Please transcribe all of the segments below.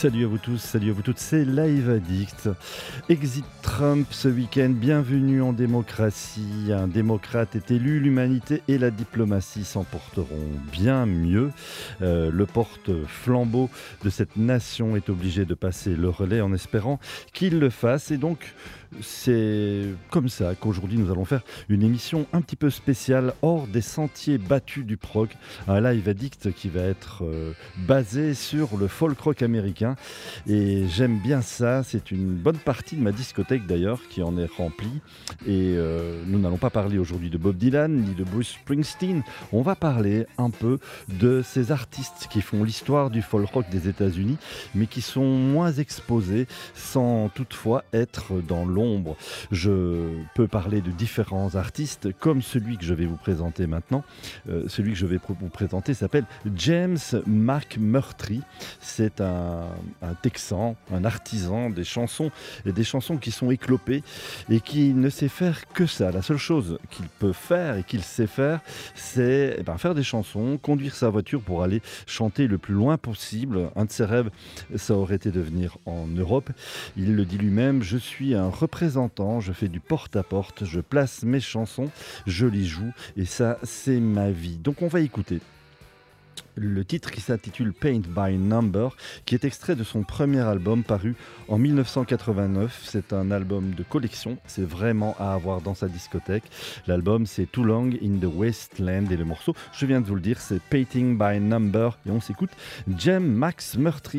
Salut à vous tous, salut à vous toutes, c'est Live Addict. Exit Trump ce week-end, bienvenue en démocratie. Un démocrate est élu, l'humanité et la diplomatie s'en porteront bien mieux. Le porte-flambeau de cette nation est obligé de passer le relais en espérant qu'il le fasse. Et donc, c'est comme ça qu'aujourd'hui nous allons faire une émission un petit peu spéciale hors des sentiers battus du prog, un Live Addict qui va être basé sur le folk rock américain, et j'aime bien ça. C'est une bonne partie de ma discothèque d'ailleurs qui en est remplie, et nous n'allons pas parler aujourd'hui de Bob Dylan ni de Bruce Springsteen. On va parler un peu de ces artistes qui font l'histoire du folk rock des États-Unis mais qui sont moins exposés sans toutefois être dans l'ombre. Je peux parler de différents artistes comme celui que je vais vous présenter maintenant. Celui que je vais vous présenter s'appelle James McMurtry. C'est un Texan, un artisan des chansons, et des chansons qui sont éclopées et qui ne sait faire que ça. La seule chose qu'il peut faire et qu'il sait faire, c'est faire des chansons, conduire sa voiture pour aller chanter le plus loin possible. Un de ses rêves, ça aurait été de venir en Europe. Il le dit lui-même: je suis un représentant, je fais du porte-à-porte, je place mes chansons, je les joue, et ça, c'est ma vie. Donc on va écouter le titre qui s'intitule Paint by Number, qui est extrait de son premier album paru en 1989. C'est un album de collection, c'est vraiment à avoir dans sa discothèque. L'album, c'est Too Long in the Wasteland, et le morceau, je viens de vous le dire, c'est Painting by Number, et on s'écoute James McMurtry.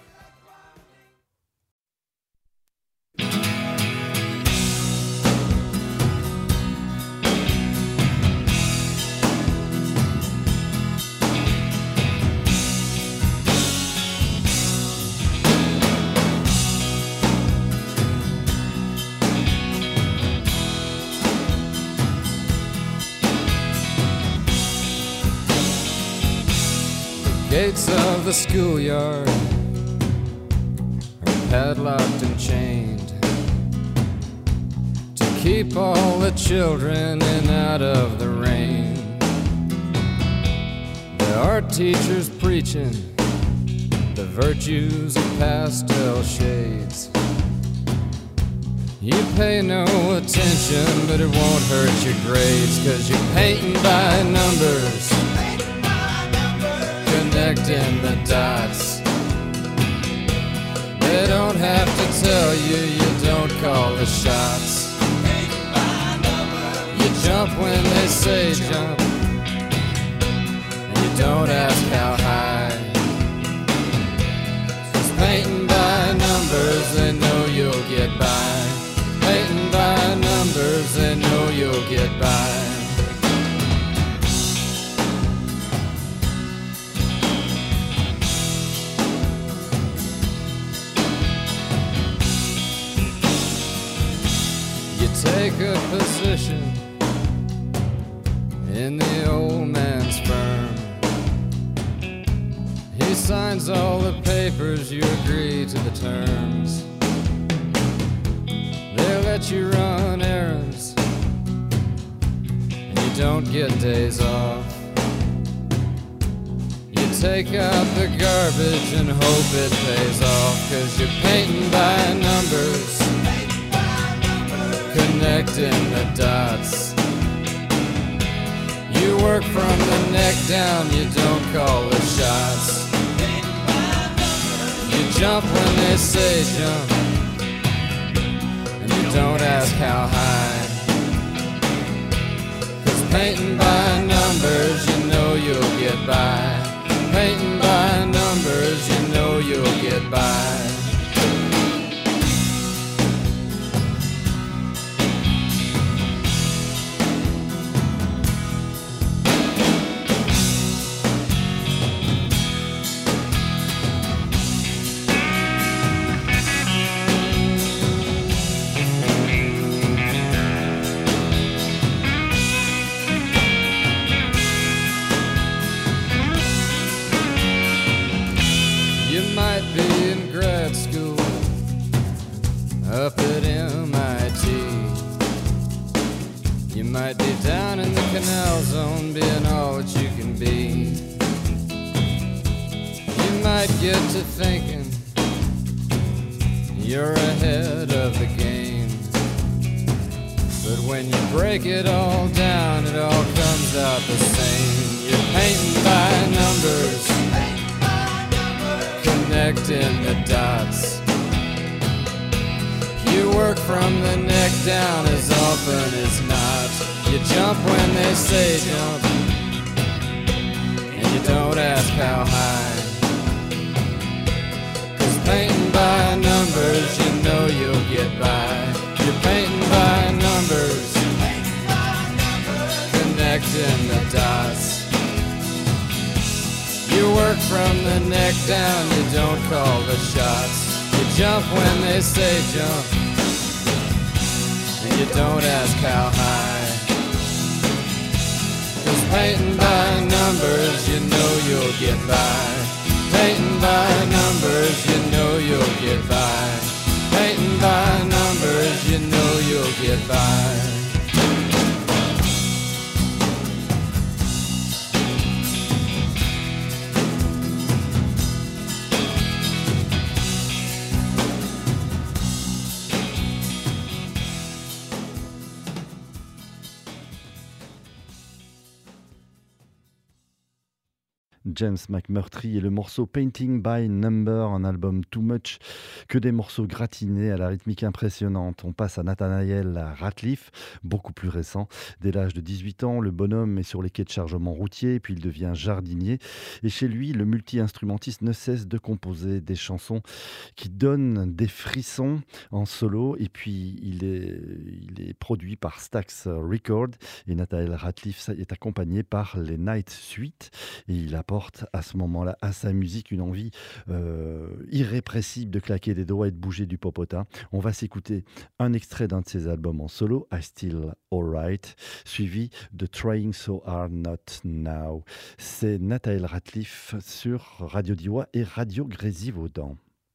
Gates of the schoolyard are padlocked and chained to keep all the children in out of the rain. There are teachers preaching the virtues of pastel shades. You pay no attention, but it won't hurt your grades, 'cause you're painting by numbers, connecting the dots. They don't have to tell you, you don't call the shots. You jump when they say jump, and you don't ask how high. 'Cause painting by numbers, they know you'll get by. Painting by numbers, they know you'll get by. Take a position in the old man's firm. He signs all the papers, you agree to the terms. They let you run errands, and you don't get days off. You take out the garbage and hope it pays off, 'cause you're painting by numbers, connecting the dots. You work from the neck down, you don't call the shots. You jump when they say jump, and you don't ask how high. 'Cause painting by numbers, you know you'll get by. Painting by numbers, you know you'll get by. Up at MIT, you might be down in the canal zone, being all that you can be. You might get to thinking you're ahead of the game. But when you break it all down, it all comes out the same. You're painting by numbers, connecting the dots. You work from the neck down as often as not. You jump when they say jump, and you don't ask how high. 'Cause painting by numbers, you know you'll get by. You're painting by numbers, connecting the dots. You work from the neck down, you don't call the shots. You jump when they say jump, and you don't ask how high. 'Cause painting by numbers, you know you'll get by. Painting by numbers, you know you'll get by. Painting by numbers, you know you'll get by. James McMurtry et le morceau Painting by Number, un album too much, que des morceaux gratinés à la rythmique impressionnante. On passe à Nathaniel Rateliff, beaucoup plus récent. Dès l'âge de 18 ans, le bonhomme est sur les quais de chargement routier, puis il devient jardinier. Et chez lui, le multi-instrumentiste ne cesse de composer des chansons qui donnent des frissons en solo. Et puis, il est produit par Stax Records. Et Nathaniel Rateliff est accompagné par les Night Suite. Et il apporte à ce moment-là à sa musique une envie irrépressible de claquer des doigts et de bouger du popotin. On va s'écouter un extrait d'un de ses albums en solo, I Still Alright, suivi de Trying So Hard Not Now. C'est Nathaniel Rateliff sur Radio Diois et Radio Grésivaudan.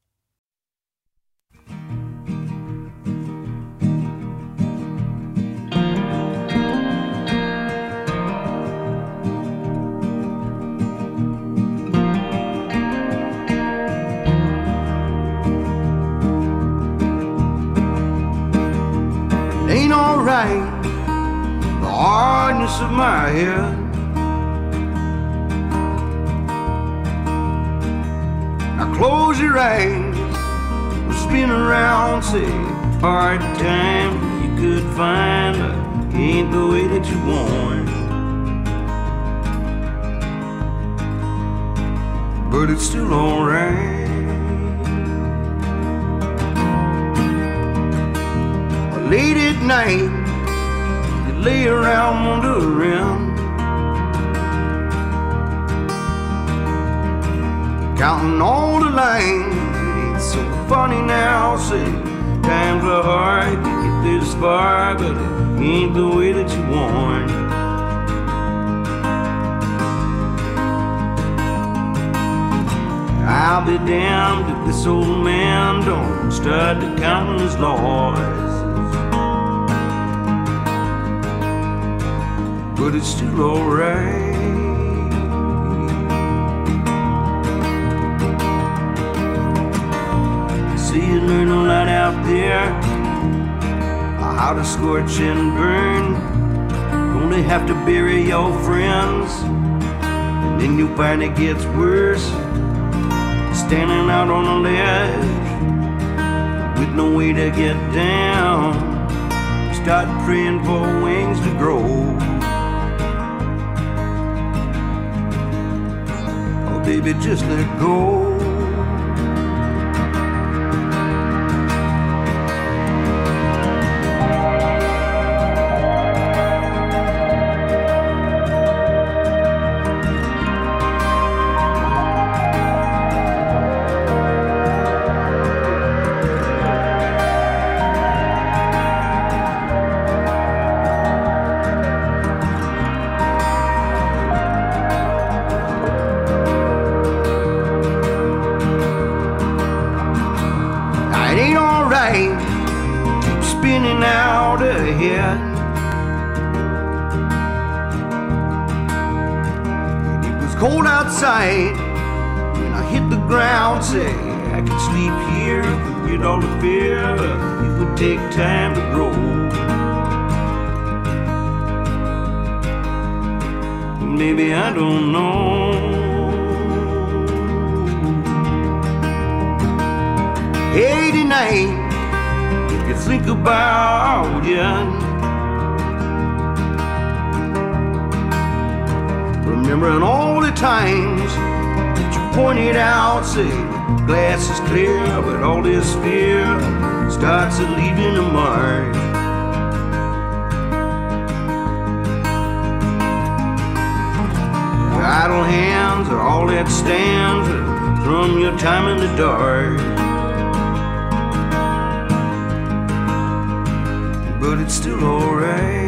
Ain't alright, the hardness of my head. Now close your eyes, spin around, say hard time you could find, but ain't the way that you want. But it's still alright. Late at night, you lay around wondering, counting all the lines. It ain't so funny now, say times are hard to get this far, but it ain't the way that you want. I'll be damned if this old man don't start to count his losses. But it's still alright. See, you learn a lot out there, how to scorch and burn. Only have to bury your friends, and then you find it gets worse. Standing out on a ledge with no way to get down, start praying for wings to grow. Baby, just let go. Cold outside, when I hit the ground, say I could sleep here forget all the fear. It would take time to grow. Maybe I don't know. 89, if you think about it. Remembering all the times that you pointed out, say, glass is clear, but all this fear starts to leaving a mark. Idle hands are all that stands from your time in the dark. But it's still alright.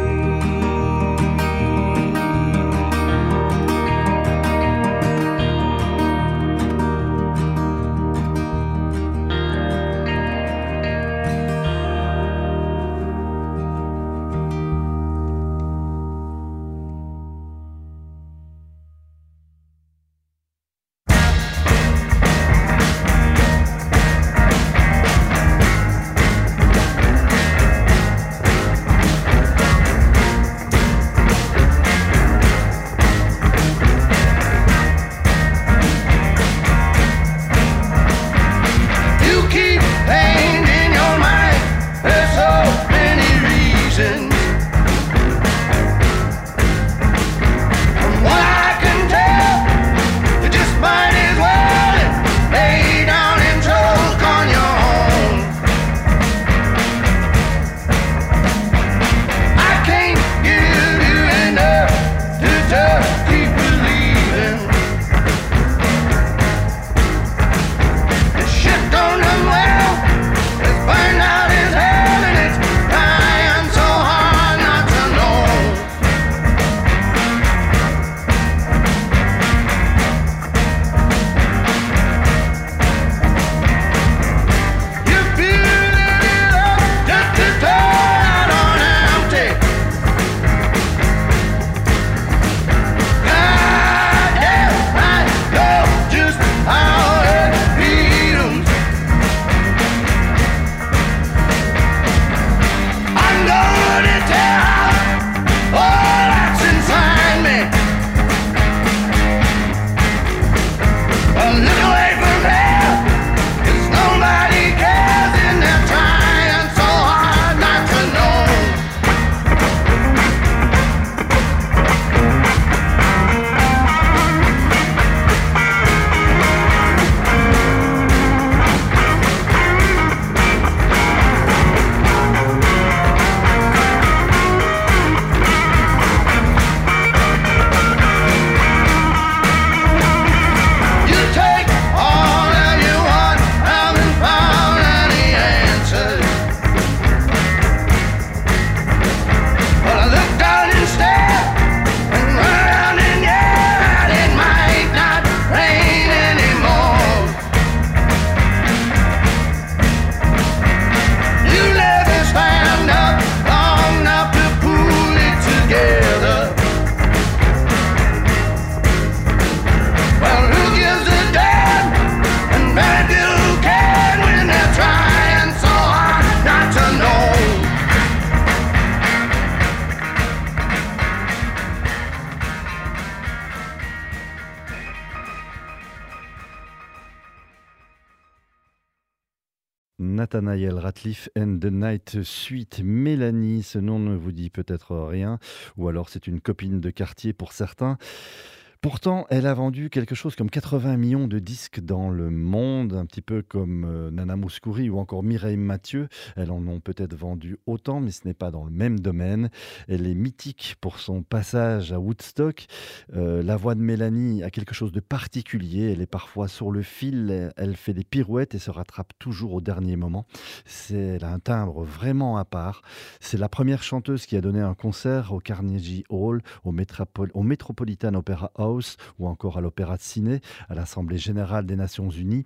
Nathaniel Rateliff and the Night Suite. Mélanie, ce nom ne vous dit peut-être rien, ou alors c'est une copine de quartier pour certains. Pourtant, elle a vendu quelque chose comme 80 millions de disques dans le monde, un petit peu comme Nana Mouskouri ou encore Mireille Mathieu. Elles en ont peut-être vendu autant, mais ce n'est pas dans le même domaine. Elle est mythique pour son passage à Woodstock. La voix de Mélanie a quelque chose de particulier. Elle est parfois sur le fil, elle fait des pirouettes et se rattrape toujours au dernier moment. Elle a un timbre vraiment à part. C'est la première chanteuse qui a donné un concert au Carnegie Hall, au Metropolitan Opera House, ou encore à l'Opéra de Ciné, à l'Assemblée Générale des Nations Unies.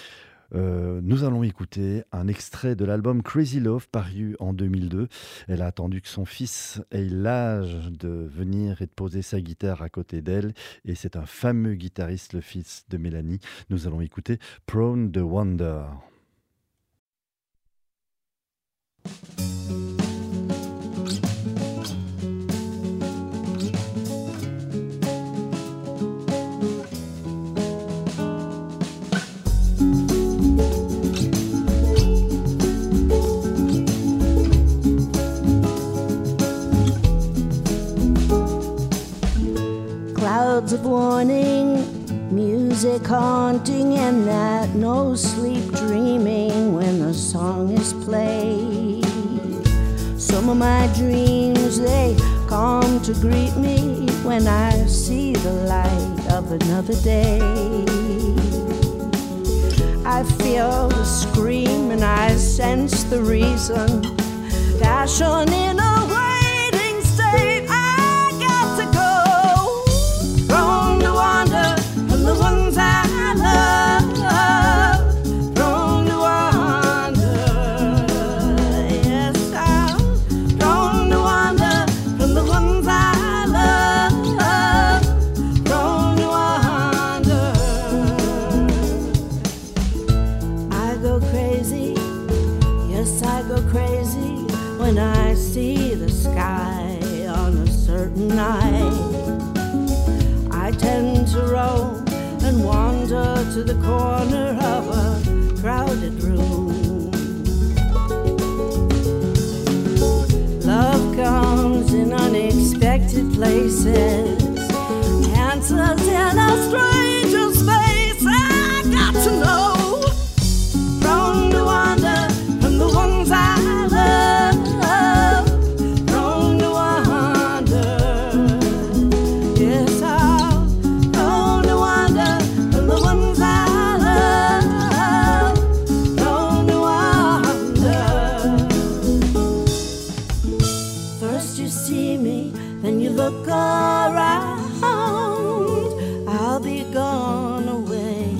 Nous allons écouter un extrait de l'album Crazy Love paru en 2002. Elle a attendu que son fils ait l'âge de venir et de poser sa guitare à côté d'elle, et c'est un fameux guitariste, le fils de Mélanie. Nous allons écouter Prone to Wonder. words of warning, music haunting, and that no sleep dreaming when the song is played. Some of my dreams, they come to greet me when I see the light of another day. I feel the scream and I sense the reason, passion in a waiting state. I got to go, prone to wander from the ones I love, prone to wander. Yes, I'm prone to wander from the ones I love, prone to wander. I go crazy, yes, I go crazy when I see the sky on a certain night. I tend to roam and wander to the corner of a crowded room. Love comes in unexpected places, answers in a stranger's face. I got to know, prone to wander from the ones I love, prone to wander. Yes, I'm prone to wander from the ones I love, prone to wander. First you see me, then you look around. I'll be gone away.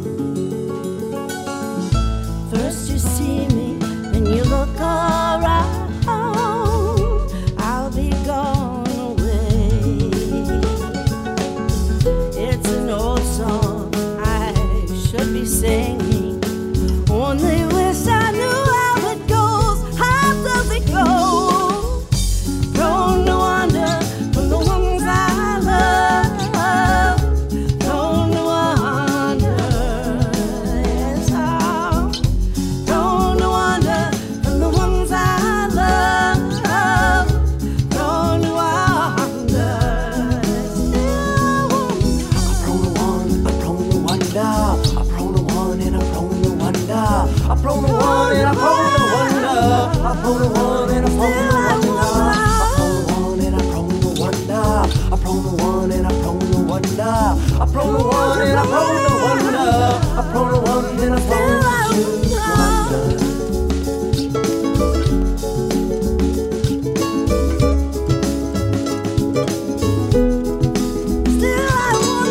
First you see me, then you look around. I'll be gone away. It's an old song I should be singing, only wish I knew how it goes. How does it go? Prone to wander from the ones I love, prone to wander. Yes, I'm prone to wander from the ones I love, prone to wander. I'm prone to wonder. I'm prone to one and I'm prone to wonder. I'm prone to one and I'm prone to wonder. I'm prone to one and I'm prone to wonder. I'm prone to one and I'm prone to wonder. I'm prone to one and I'm prone to wonder. I'm prone to one and I'm prone to wonder. Still I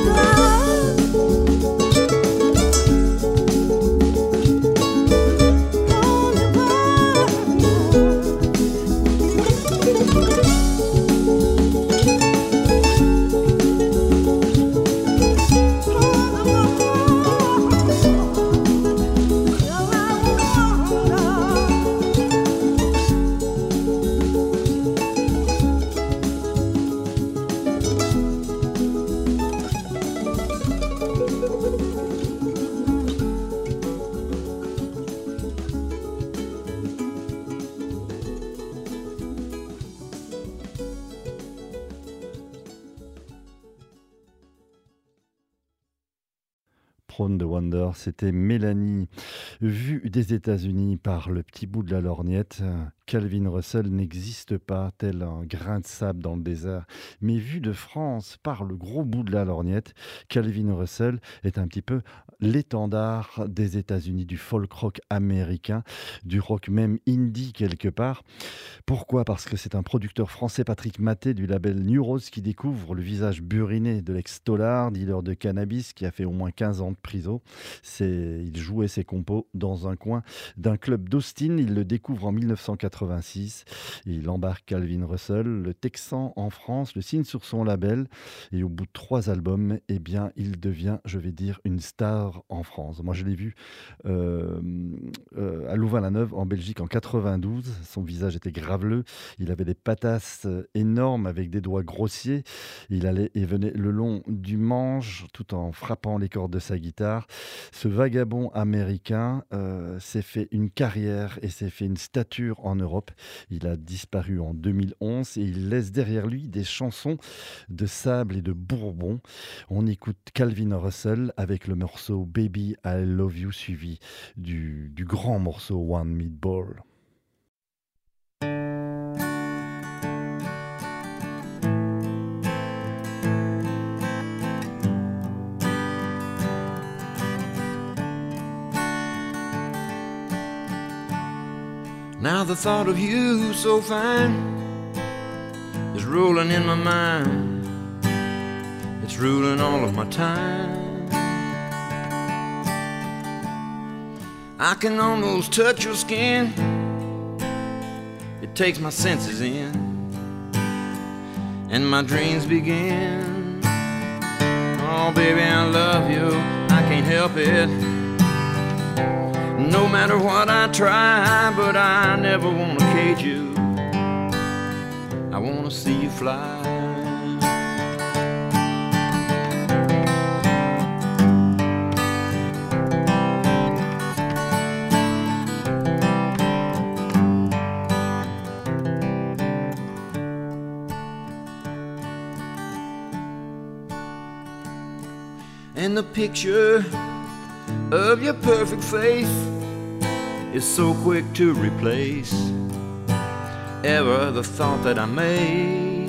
Prone de Wonder, c'était Mélanie. Vue des États-Unis par le petit bout de la lorgnette, Calvin Russell n'existe pas tel un grain de sable dans le désert. Mais vue de France par le gros bout de la lorgnette, Calvin Russell est un petit peu l'étendard des États-Unis, du folk rock américain, du rock même indie quelque part. Pourquoi ? Parce que c'est un producteur français, Patrick Maté, du label New Rose, qui découvre le visage buriné de l'ex-tolard, dealer de cannabis, qui a fait au moins 15 ans de prison. Il jouait ses compos dans un coin d'un club d'Austin. Il le découvre en 1986. Il embarque Calvin Russell, le Texan, en France, le signe sur son label. Et au bout de 3 albums, eh bien, il devient, je vais dire, une star en France. Moi, je l'ai vu à Louvain-la-Neuve, en Belgique, en 92. Son visage était graveleux. Il avait des patasses énormes avec des doigts grossiers. Il allait et venait le long du manche tout en frappant les cordes de sa guitare. Ce vagabond américain s'est fait une carrière et s'est fait une stature en Europe. Il a disparu en 2011 et il laisse derrière lui des chansons de sable et de bourbon. On écoute Calvin Russell avec le morceau Baby I Love You suivi du grand morceau One Meatball. Now the thought of you so fine is rolling in my mind. It's ruling all of my time. I can almost touch your skin. It takes my senses in, and my dreams begin. Oh baby, I love you, I can't help it. No matter what I try, but I never wanna cage you. I wanna see you fly. And the picture of your perfect face is so quick to replace ever the thought that I made.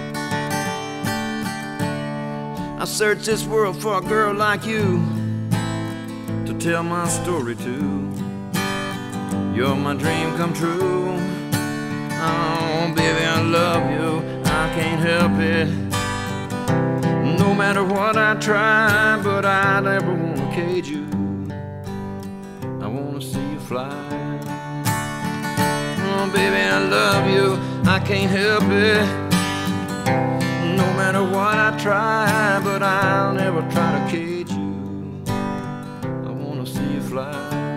I searched this world for a girl like you to tell my story to. You're my dream come true. Oh baby, I love you, I can't help it. No matter what I try, but I never wanna cage you. I wanna see you fly. Oh baby, I love you, I can't help it. No matter what I try, but I'll never try to cage you. I wanna see you fly.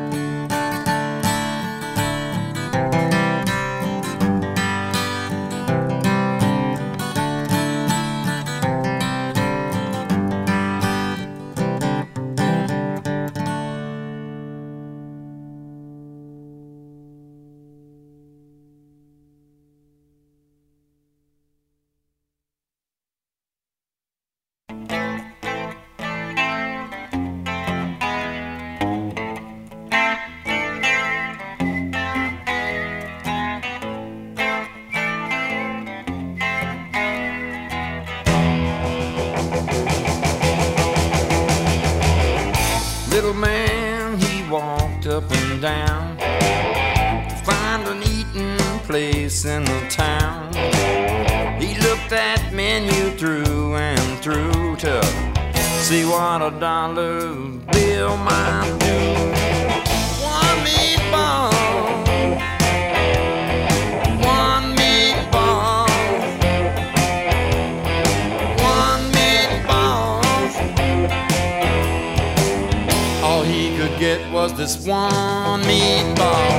Little man, he walked up and down to find an eating place in the town. He looked that menu through and through to see what a dollar bill might do. One meatball, one meatball, one meatball. All he could get was this one meatball.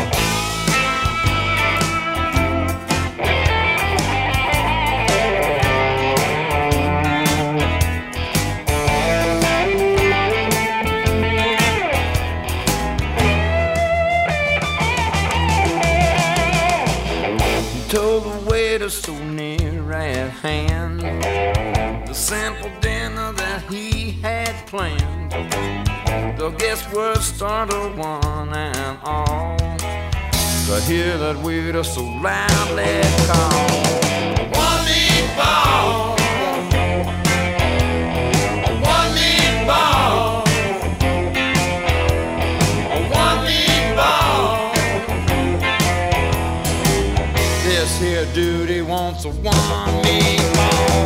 Told the waiter so near at hand the simple dinner that he had planned. The guests were startled one and all to hear that waiter so loudly call, one meatball, one meatball, one meatball. This here dude wants a one meatball.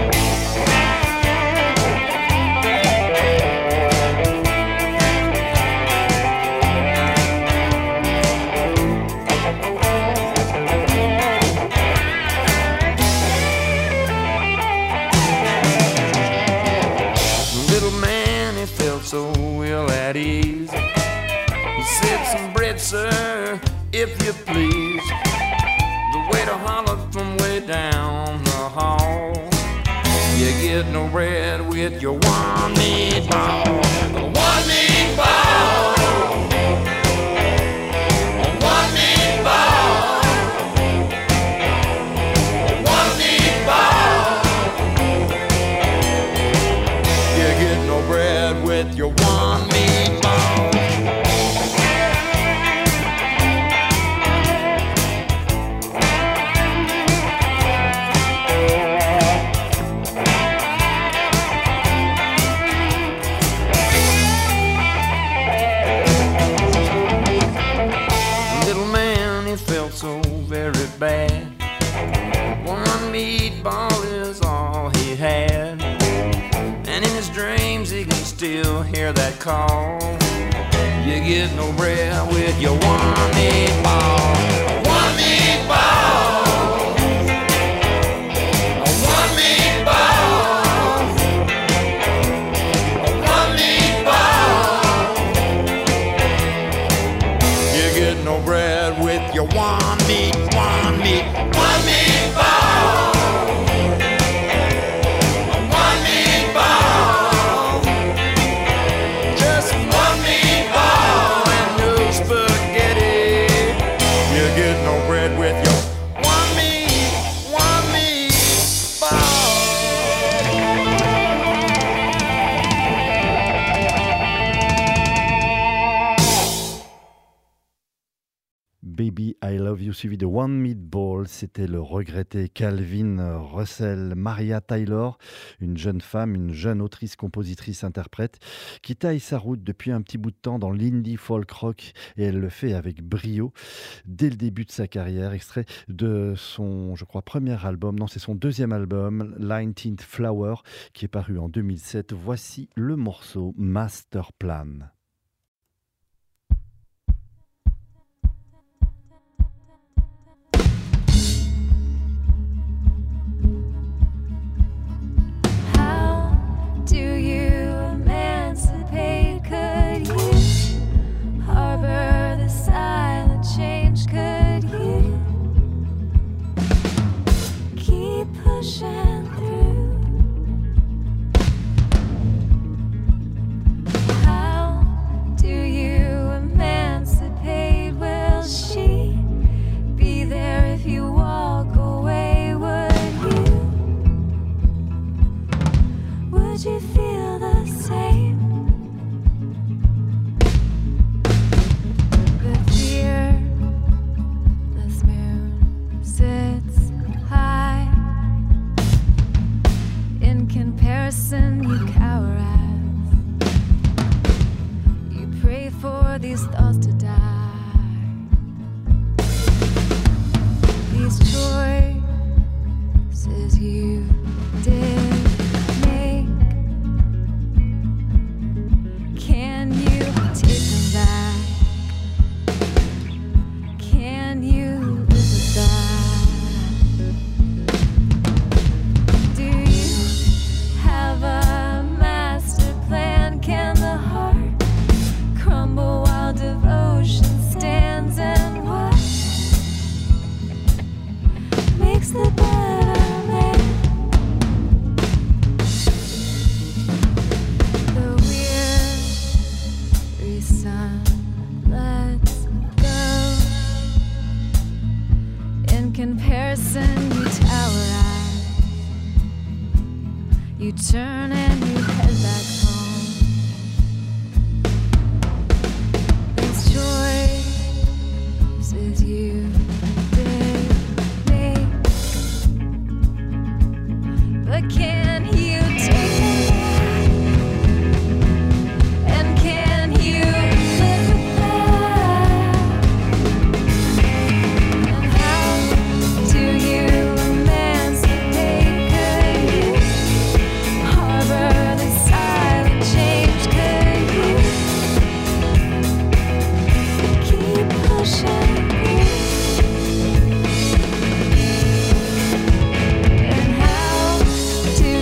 Little man, he felt so ill at ease. He said, some bread, sir, if you please. The waiter hollered from way down the hall, you get no bread with your one meatball. One meatball, one meatball. hear that call. You get no bread with your one meatball. One meatball. One meatball. One meatball. You get no bread with your one meat, one meat, one meatball. Baby I Love You suivi de One Meatball, c'était le regretté Calvin Russell. Maria Taylor, une jeune femme, une jeune autrice, compositrice, interprète qui taille sa route depuis un petit bout de temps dans l'indie folk rock et elle le fait avec brio dès le début de sa carrière. Extrait de son, je crois, premier album, non c'est son deuxième album, 19th Flower, qui est paru en 2007. Voici le morceau Master Plan. Do you emancipate? Could you harbor the silent change? Could you keep pushing through? How do you emancipate? Will she be there if you walk away? Would you feel the same? The fearless moon sits high. In comparison, you cower as you pray for these thoughts to die. These choices you did. Can you take them back? Can you live with that? Do you have a master plan? Can the heart crumble while devotion stands? And what makes the better man? Sun, let's go. In comparison, you tower eyes. You turn and you head back home. These choices you did make, but can you take them back? And can you live with that? And how do you emancipate? Could you harbor the silent change? Could you keep pushing through? And how do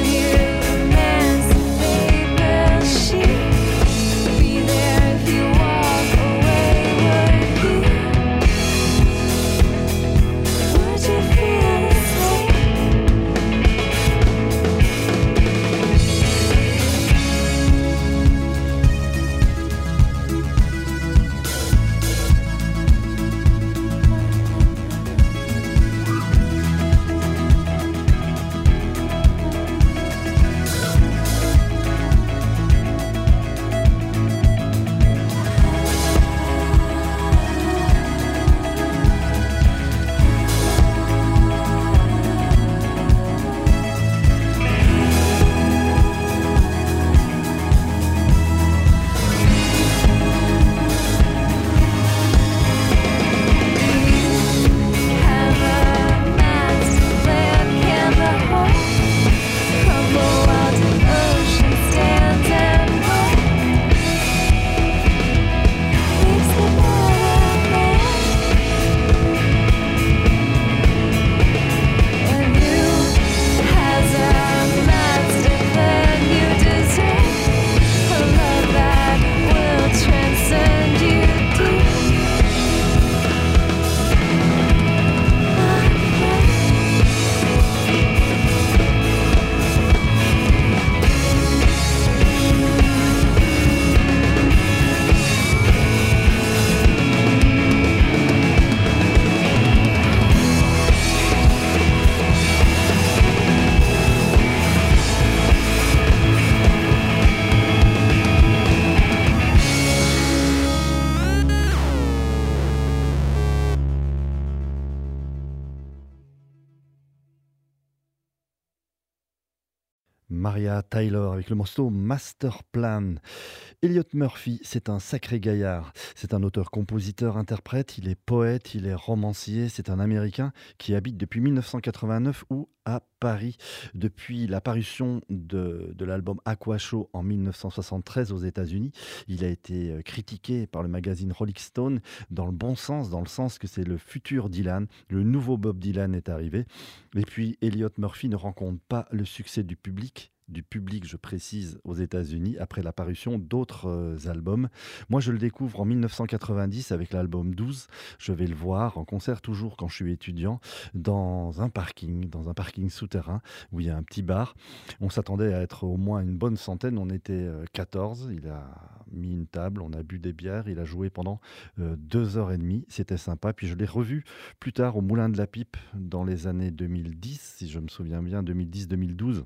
Maria Taylor avec le morceau Master Plan. Elliot Murphy, c'est un sacré gaillard. C'est un auteur-compositeur-interprète, il est poète, il est romancier, c'est un Américain qui habite depuis 1989 ou à Paris. Depuis la parution de l'album Aqua Show en 1973 aux États-Unis, il a été critiqué par le magazine Rolling Stone dans le bon sens, dans le sens que c'est le futur Dylan, le nouveau Bob Dylan est arrivé. Et puis Elliot Murphy ne rencontre pas le succès du public, je précise, aux États-Unis, après la parution d'autres albums. Moi, je le découvre en 1990 avec l'album 12. Je vais le voir en concert toujours quand je suis étudiant, dans un parking souterrain où il y a un petit bar. On s'attendait à être au moins une bonne centaine, on était 14. Il a mis une table, on a bu des bières, il a joué pendant 2h30. C'était sympa. Puis je l'ai revu plus tard au Moulin de la Pipe dans les années 2010, si je me souviens bien, 2010-2012.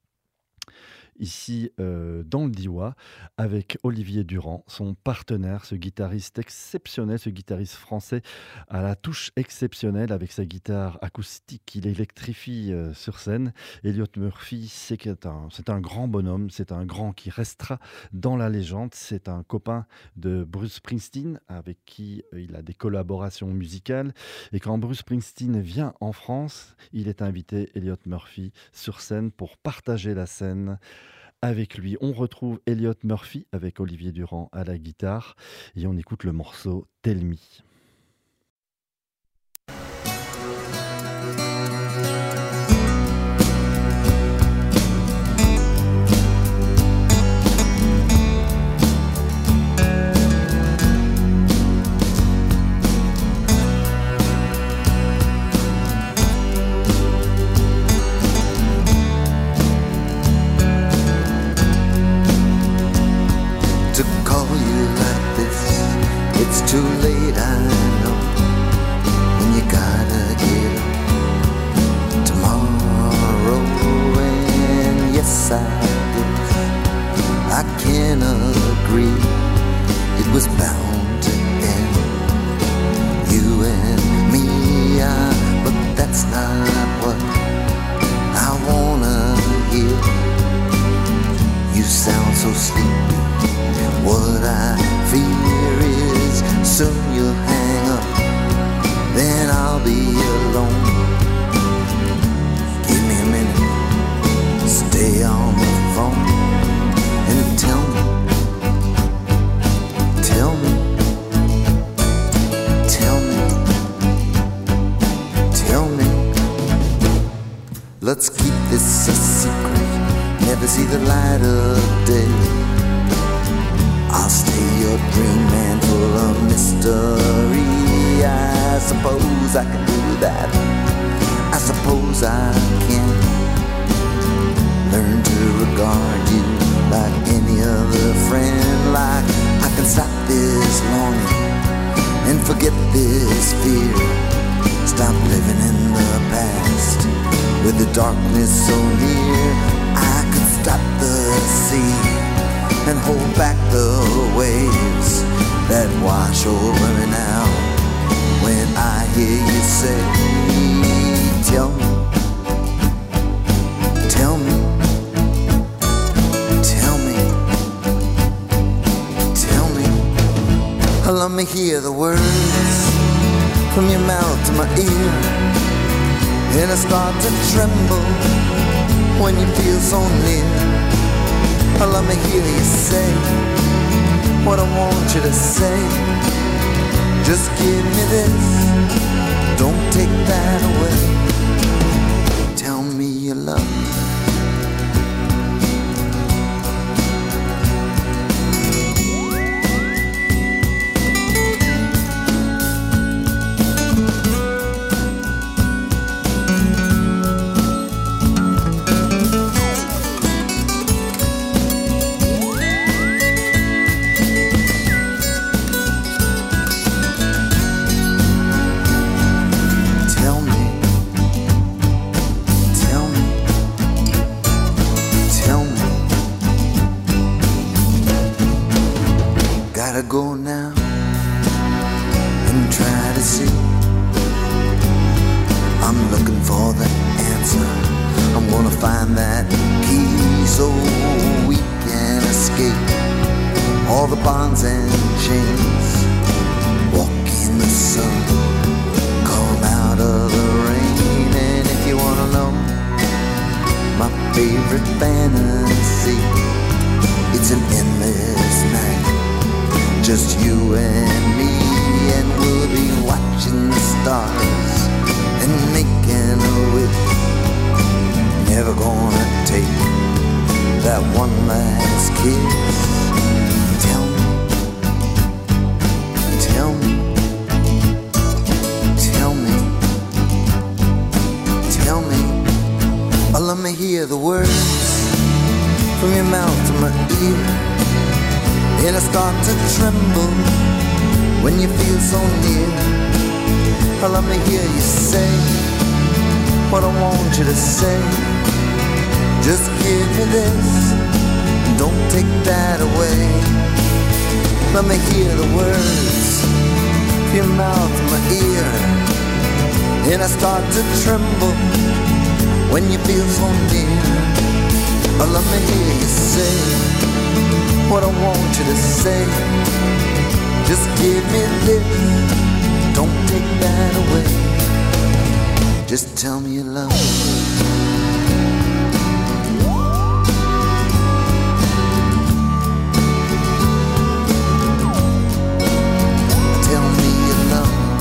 Ici dans le Diois avec Olivier Durand, son partenaire, ce guitariste exceptionnel, ce guitariste français à la touche exceptionnelle avec sa guitare acoustique qu'il électrifie sur scène. Elliot Murphy, c'est un grand bonhomme, c'est un grand qui restera dans la légende, c'est un copain de Bruce Springsteen avec qui il a des collaborations musicales, et quand Bruce Springsteen vient en France, il est invité, Elliot Murphy, sur scène pour partager la scène avec lui. On retrouve Elliot Murphy avec Olivier Durand à la guitare et on écoute le morceau Tell Me. Too late, I know, when you gotta get up tomorrow. And yes, I guess I can agree it was bound to end, you and me. But that's not what I wanna hear. You sound so sleepy. What I fear is soon you'll hang up, then I'll be alone. Give me a minute, stay on the phone and tell me, let's keep this a secret, never see the light of day. I'll stay your dream man full of mystery. I suppose I can do that. I suppose I can learn to regard you like any other friend. Like I can stop this longing and forget this fear. Stop living in the past with the darkness so near. I can stop the sea and hold back the waves that wash over me now. When I hear you say, tell me, tell me, tell me, tell me. Let me hear the words from your mouth to my ear, and I start to tremble when you feel so near. Let me hear you say what I want you to say. Just give me this, don't take that away. Tell me you love me. Gotta go now and try to see. I'm looking for the answer. I'm gonna find that key. so we can escape all the bonds and chains. Walk in the sun, come out of the rain. And if you wanna know my favorite fantasy, it's an endless night, just you and me. And we'll be watching the stars and making a wish. Never gonna take that one last kiss. Tell me, tell me, tell me, tell me. Oh, let me hear the words from your mouth to my ear. And I start to tremble when you feel so near. Oh, let me hear you say what I want you to say. Just give me this, don't take that away. Let me hear the words from your mouth to my ear. And I start to tremble when you feel so near. Oh, let me hear you say what I want you to say. Just give me this, don't take that away. Just tell me you love me. Tell me you love me.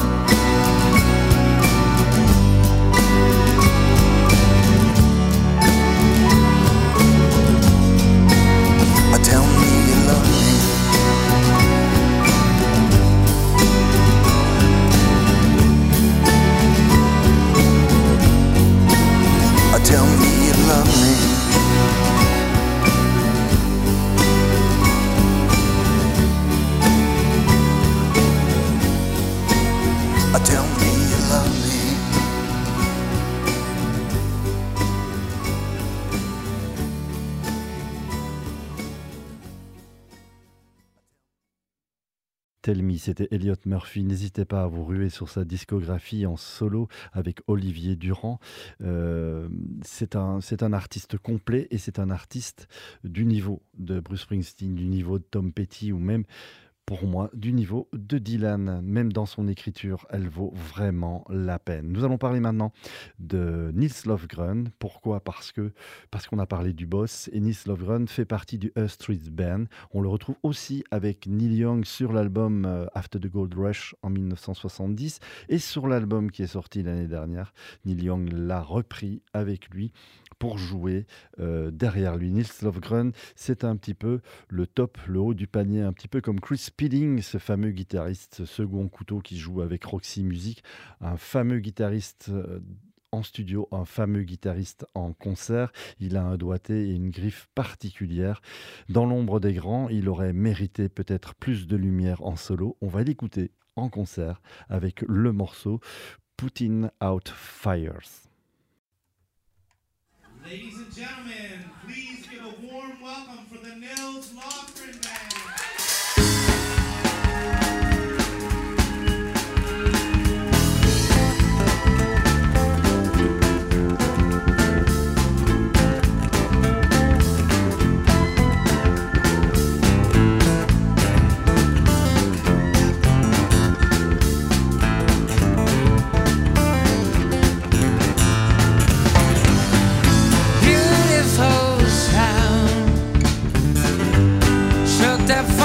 Tell me you love me. Tell me you love me. Tell me you love me. Tell Me, c'était Elliott Murphy. N'hésitez pas à vous ruer sur sa discographie en solo avec Olivier Durand. C'est un artiste complet et c'est un artiste du niveau de Bruce Springsteen, du niveau de Tom Petty ou même, pour moi, du niveau de Dylan. Même dans son écriture, elle vaut vraiment la peine. Nous allons parler maintenant de Nils Lofgren. Pourquoi ? Parce qu'on a parlé du boss et Nils Lofgren fait partie du A Street Band. On le retrouve aussi avec Neil Young sur l'album After the Gold Rush en 1970 et sur l'album qui est sorti l'année dernière, Neil Young l'a repris avec lui pour jouer derrière lui. Nils Lofgren, c'est un petit peu le top, le haut du panier, un petit peu comme Chris Spedding, ce fameux guitariste second couteau qui joue avec Roxy Music, un fameux guitariste en studio, un fameux guitariste en concert. Il a un doigté et une griffe particulière. Dans l'ombre des grands, il aurait mérité peut-être plus de lumière en solo. On va l'écouter en concert avec le morceau Putting Out Fires. Ladies and gentlemen, please give a warm welcome for the Nils Lofgren Band. Beautiful sound, shook that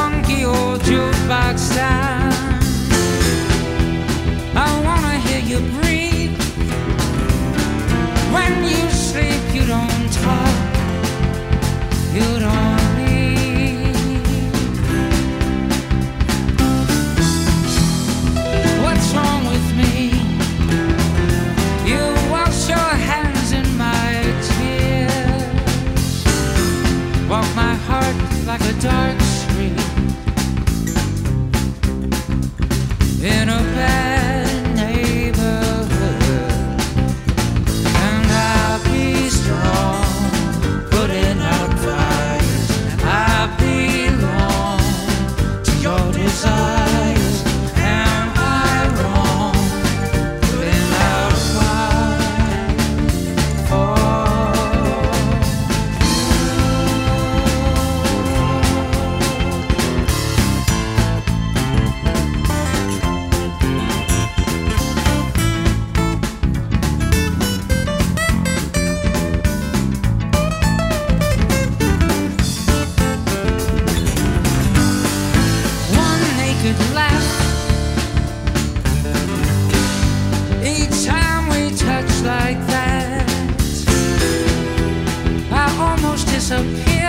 disappear.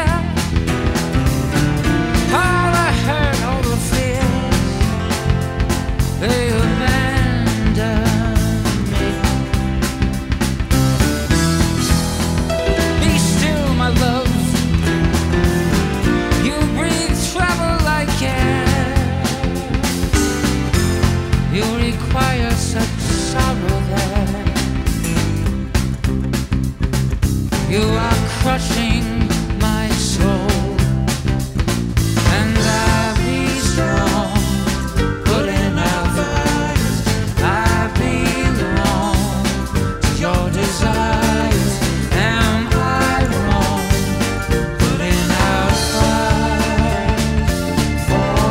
All the hurt, all the fears, they abandon me. Be still, my love. You breathe trouble like air. You require such sorrow there. You are crushing my soul, and I'll be strong, putting out fires. I belong to your desires. Am I wrong, putting out fires for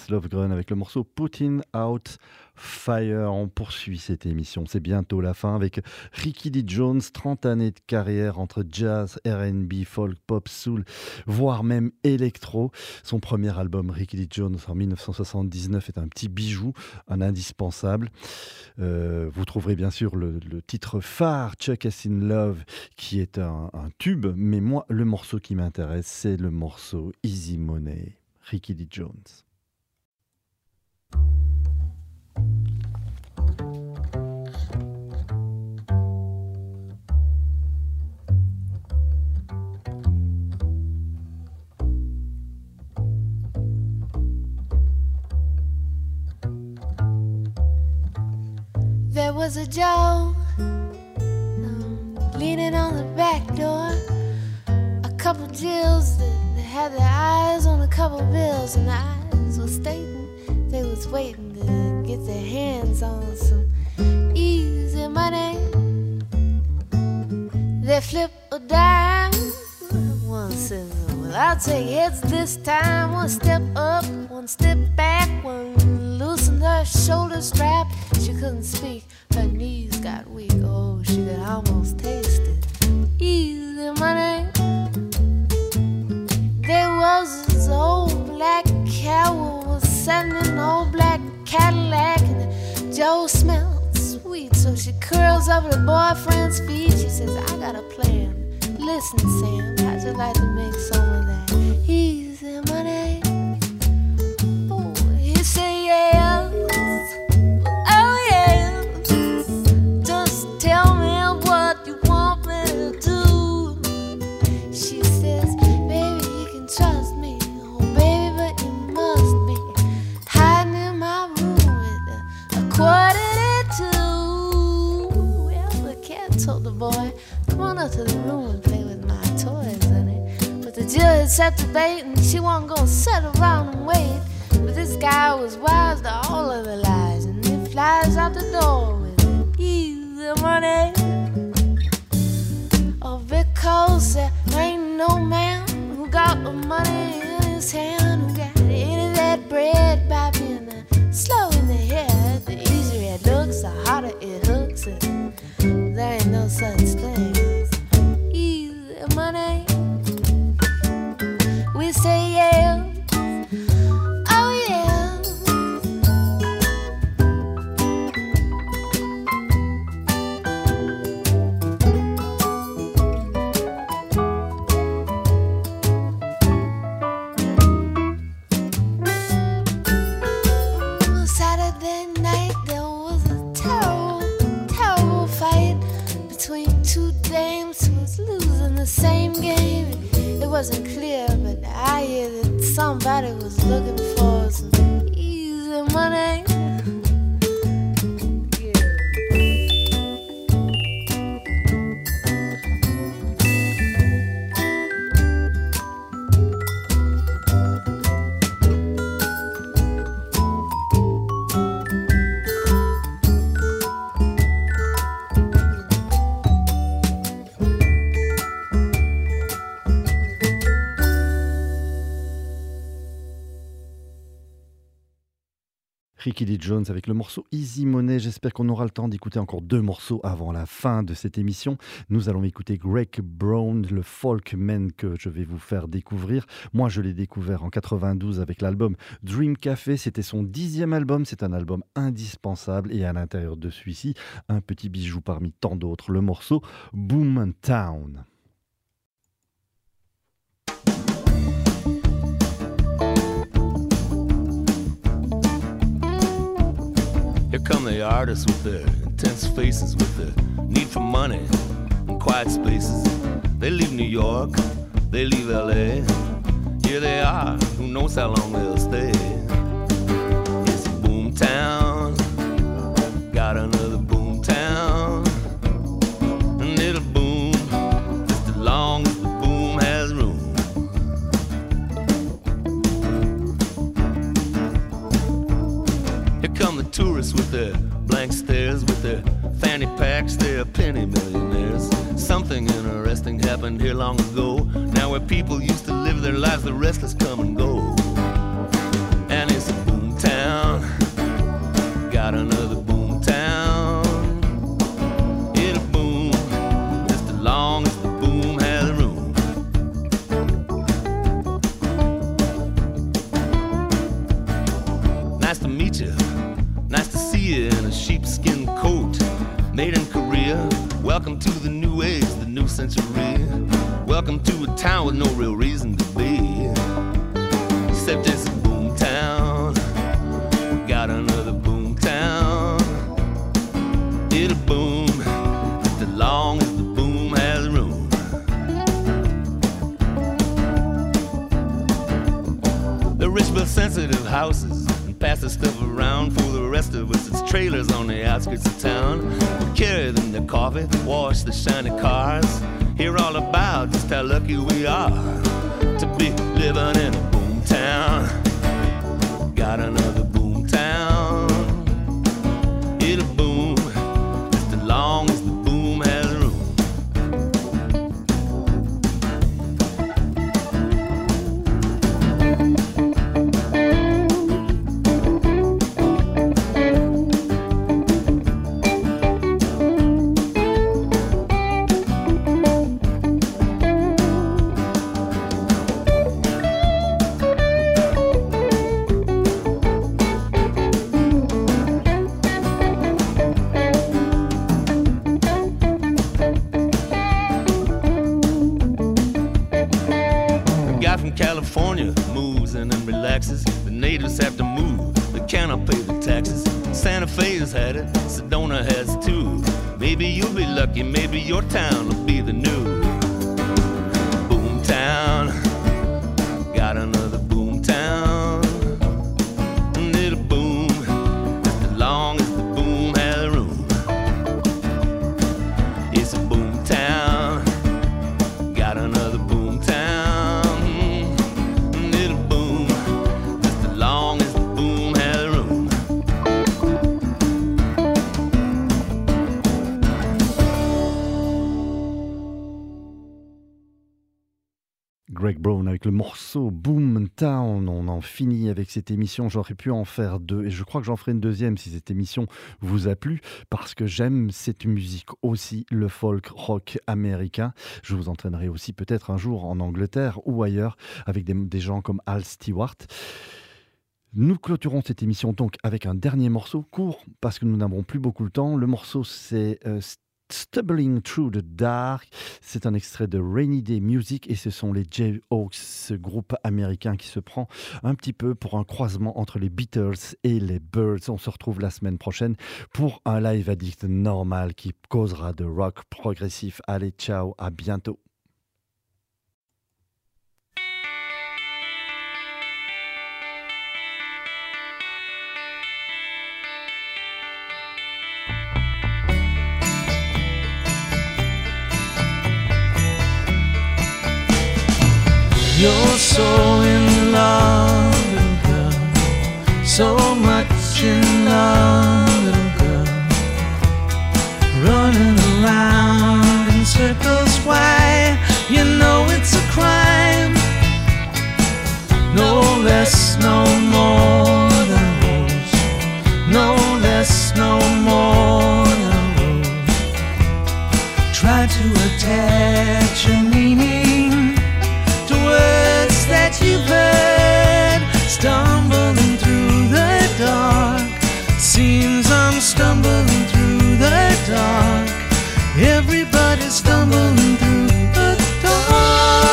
Nils Lofgren avec le morceau Putting Out Fire. On poursuit cette émission, c'est bientôt la fin avec Ricky Lee Jones, 30 années de carrière entre jazz, R&B, folk, pop, soul, voire même électro. Son premier album Ricky Lee Jones en 1979 est un petit bijou, un indispensable. Vous trouverez bien sûr le titre phare Chuck Us in Love qui est un tube, mais moi le morceau qui m'intéresse c'est le morceau Easy Money, Ricky Lee Jones. There was a Joe leaning on the back door. A couple Jills that had their eyes on a couple bills, and the eyes were stating they was waiting to get their hands on some easy money. They flip a dime. One says, well, I'll take heads this time. One step up, one step back, one loosened her shoulder strap. She couldn't speak, her knees got weak. Oh, she could almost taste it. Easy money. There was this old black cow was sitting in an old black Cadillac, and Joe smelled sweet, so she curls up at her boyfriend's feet. She says, I got a plan. Listen, Sam, how'd you like to make some of that easy money? Oh, he say yes, oh yes. Just tell me what you want me to do. She says, baby, you can trust me. Oh, baby, but you must be hiding in my room with a $1:45. Well, the cat told the boy, come on up to the room and play with my toys, honey. But the Jill had set the bait and she wasn't gonna sit around and wait. But this guy was wise to all of the lies, and he flies out the door with easy money. Oh, because there ain't no man who got the money in his hand, who got any of that bread by being slow in the head. The easier it looks, the harder it hooks, and there ain't no such thing as easy money. We say yeah, oh yeah. Saturday night there was a terrible fight between two dames who was losing the same game. It wasn't clear, but I hear that somebody was looking for some easy money. Ricky Lee Jones avec le morceau Easy Money. J'espère qu'on aura le temps d'écouter encore 2 morceaux avant la fin de cette émission. Nous allons écouter Greg Brown, le folkman que je vais vous faire découvrir. Moi, je l'ai découvert en 92 avec l'album Dream Café. C'était son 10e album. C'est un album indispensable. Et à l'intérieur de celui-ci, un petit bijou parmi tant d'autres, le morceau Boom Town. Here come the artists with their intense faces, with their need for money and quiet spaces. They leave New York, they leave LA. Here they are, who knows how long they'll stay. It's a boom town, got another boom town. And it'll boom just as long as the boom has room. Here come the tourists with their blank stares, with their fanny packs, they're penny millionaires. Something interesting happened here long ago. Now where people used to live their lives, the restless come and go. And it's a boom got another boom town. It'll boom just as long as the boom has room. Nice to meet you, nice to see you in a sheepskin coat, made in Korea. Welcome to the new age, the new century. Welcome to a town with no real reason to be, except it's a boom town. We got another boom town. It'll boom just as long as the boom has room. The rich but sensitive houses and pass the stuff around. For the rest of us, it's trailers on the outskirts of town. We carry them their coffee, wash the shiny cars, hear all about just how lucky we are to be living in a boom town. Got another boom town. It'll boom just as long as the boom has room. California moves and then relaxes. The natives have to move, they cannot pay the taxes. Santa Fe has had it, Sedona has too. Maybe you'll be lucky, maybe your town will be the new boom town. Got another boom town. And it'll boom just as long as the boom has room. It's a boom town. Got another boom town. Greg Brown avec le morceau Boom Town. On en finit avec cette émission. J'aurais pu en faire deux et je crois que j'en ferai une deuxième si cette émission vous a plu, parce que j'aime cette musique aussi, le folk rock américain. Je vous entraînerai aussi peut-être un jour en Angleterre ou ailleurs avec des gens comme Al Stewart. Nous clôturons cette émission donc avec un dernier morceau court parce que nous n'avons plus beaucoup de temps. Le morceau c'est Stumbling Through the Dark, c'est un extrait de Rainy Day Music et ce sont les Jayhawks, ce groupe américain qui se prend un petit peu pour un croisement entre les Beatles et les Byrds. On se retrouve la semaine prochaine pour un live addict normal qui causera de rock progressif. Allez, ciao, à bientôt. You're so in love, little girl, so much in love, little girl, running around in circles. Why? You know it's a crime. No less, no more than a rose. No less, no more than a rose. Try to attach a meaning to words that you've heard. Stumbling through the dark, seems I'm stumbling through the dark. Everybody's stumbling through the dark.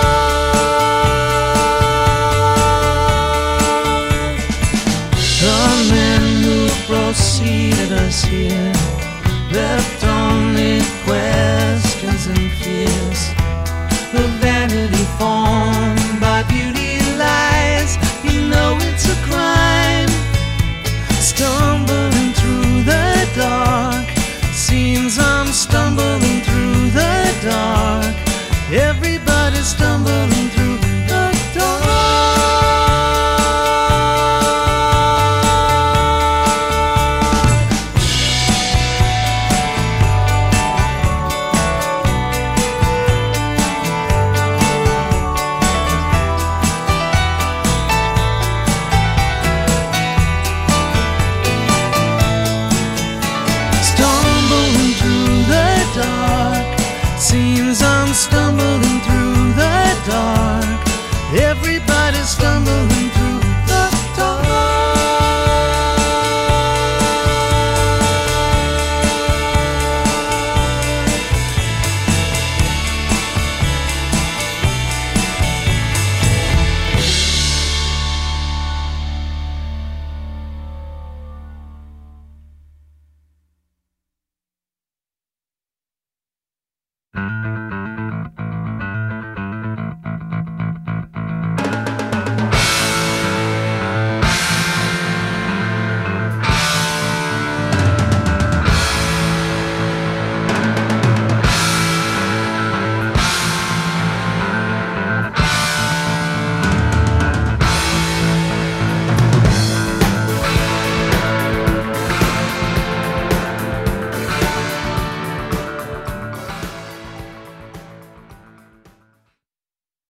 The men who preceded us here left only questions and fears. The vanity formed by beauty lies. You know it's a crime. Stumbling through the dark, seems I'm stumbling through the dark. Everybody's stumbling